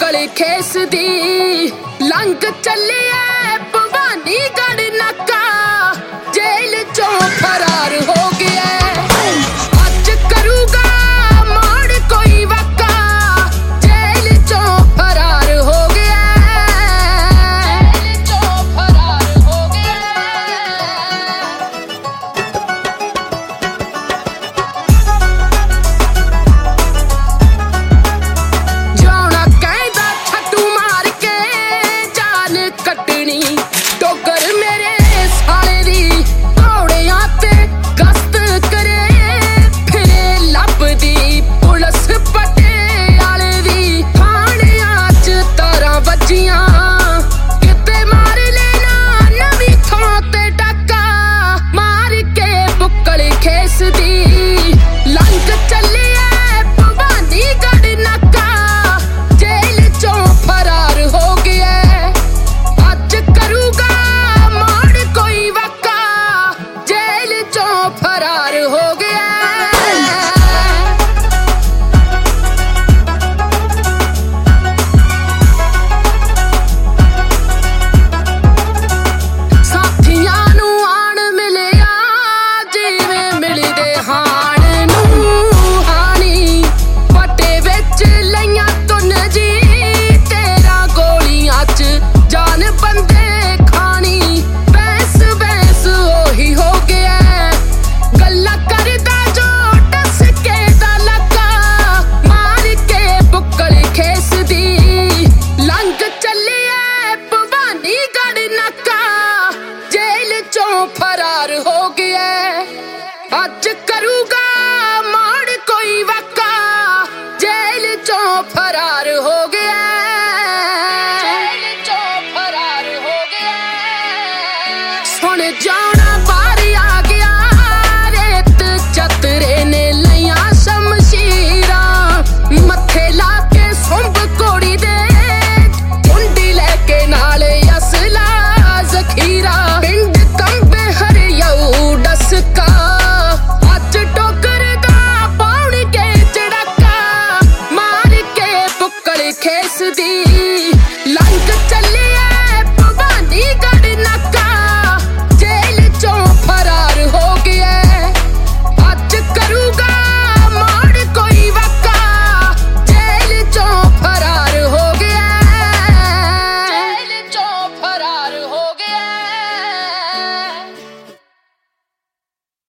बुक्कल खेस दी लंघ चलिए भवानीगढ़ नाका जेल चों फरार हो गया अज करूगा मोड़ कोई वाका जेल चों फरार हो गया जेल चों फरार हो गया जाना कहदा छट्टू मार के जान कटनी डोगर मेरे साले दी घोड़ियां ते गश्त करे फिरे लभदी पुलिस पटियाले दी थाणियां च तारां वज्जियां किते मार लेना नवीं थां ते डाका मार के बुक्कल खेस दी लंघ चलिए भवानीगढ़ नाका जेल चों फरार हो गया अज करूगा मोड़ कोई वाका जेल चों फरार हो गया ਸਾਥੀਆਂ ਨੂੰ ਆਣ ਮਿਲਿਆ ਜਿਵੇਂ ਮਿਲਦੇ ਹਾਣ ਨੂੰ ਹਾਣੀ ਪੱਟੇ ਵਿੱਚ ਲਈਆਂ ਤੁਨ ਜੀ ਤੇਰਾ ਗੋਲੀਆਂ 'ਚ ਜਾਨ ਬੰਦੇ ਖਾਣੀ ਬੈਸ ਬੈਸ ਉਹੀ ਹੋ ਗਿਆ ਗੱਲਾਂ ਕਰਦਾ ਜੋ ਟਸ ਕੇ ਦਾ ਲੱਗਾ ਮਾਰ ਕੇ ਬੁੱਕਲ ਖੇਸ ਦੀ ਲੰਘ ਚੱਲਿਏ ਭਵਾਨੀਗढ़ ਨਾਕਾ जेल चों फरार हो गया अज करूगा मोड़ कोई वाका जेल चों फरार हो गया जेल चों फरार हो गया सुन जाना बाहर आ गया रेत चतरे ने लिया शमशीरां मत्थे ला के सुंभ कोड़ी दे कुंडी लेके नाले असला जखीरा पिंड कंबे हरियाऊ डसका अज टोकर दा पाउण के चड़ाका मार के बुक्कल खेस दी लंघ चले